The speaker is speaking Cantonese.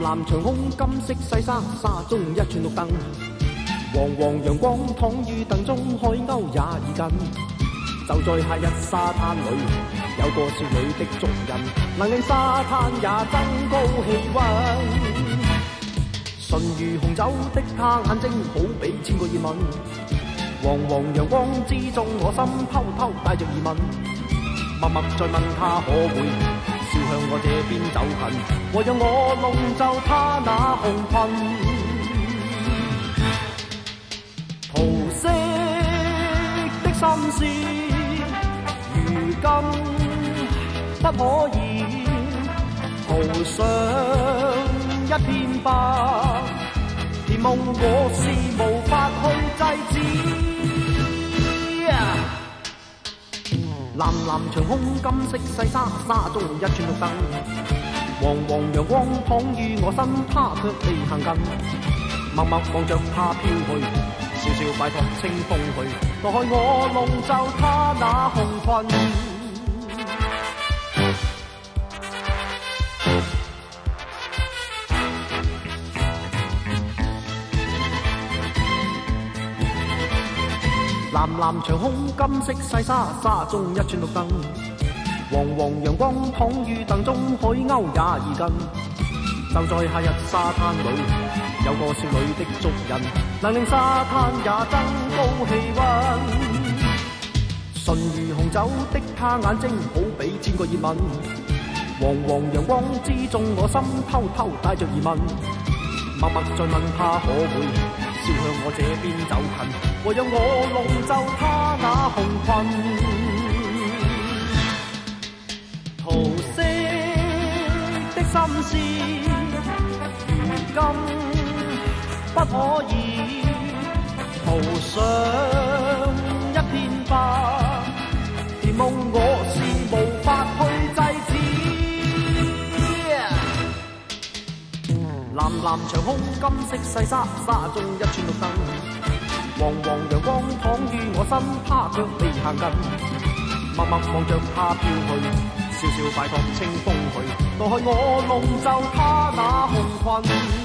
藍長空，金色細沙，沙中一串綠燈。黃黃陽光躺於燈中，海鷗也已近。就在夏日沙灘裏，有個少女的足印，能令沙灘也增高氣溫。純如紅酒的她眼睛，好比千個熱吻。黃黃陽光之中，我心偷偷帶着疑問，默默再問她可會笑向我這邊走近，或讓我弄皺她那紅裙。桃色的心事，如今不可言，途上一片白，甜夢我是無法去制止。藍藍長空，金色細沙，沙中一串綠燈。黃黃陽光躺於我身，他卻未行近。默默望着他飄去，笑笑拜託清風去，待我弄皺他那紅裙。藍藍長空，金色細沙，沙中一串綠燈。黃黃陽光躺於燈中，海鷗也已近。就在夏日沙灘裏，有個少女的足印，能令沙灘也增高氣溫。純如紅酒的她眼睛，好比千個熱吻。黃黃陽光之中，我心偷偷帶着疑問，默默再問她可會笑向我這邊走近，或讓我弄皺她那紅裙。桃色的心事，如今不可以，途上一片白，甜夢我是無法去制止。藍藍長空，金色細沙，沙中一串綠燈。黃黃陽光躺於我身，他卻未行近。默默望着他飄去，笑笑拜託清風去，待我弄皺他那紅裙。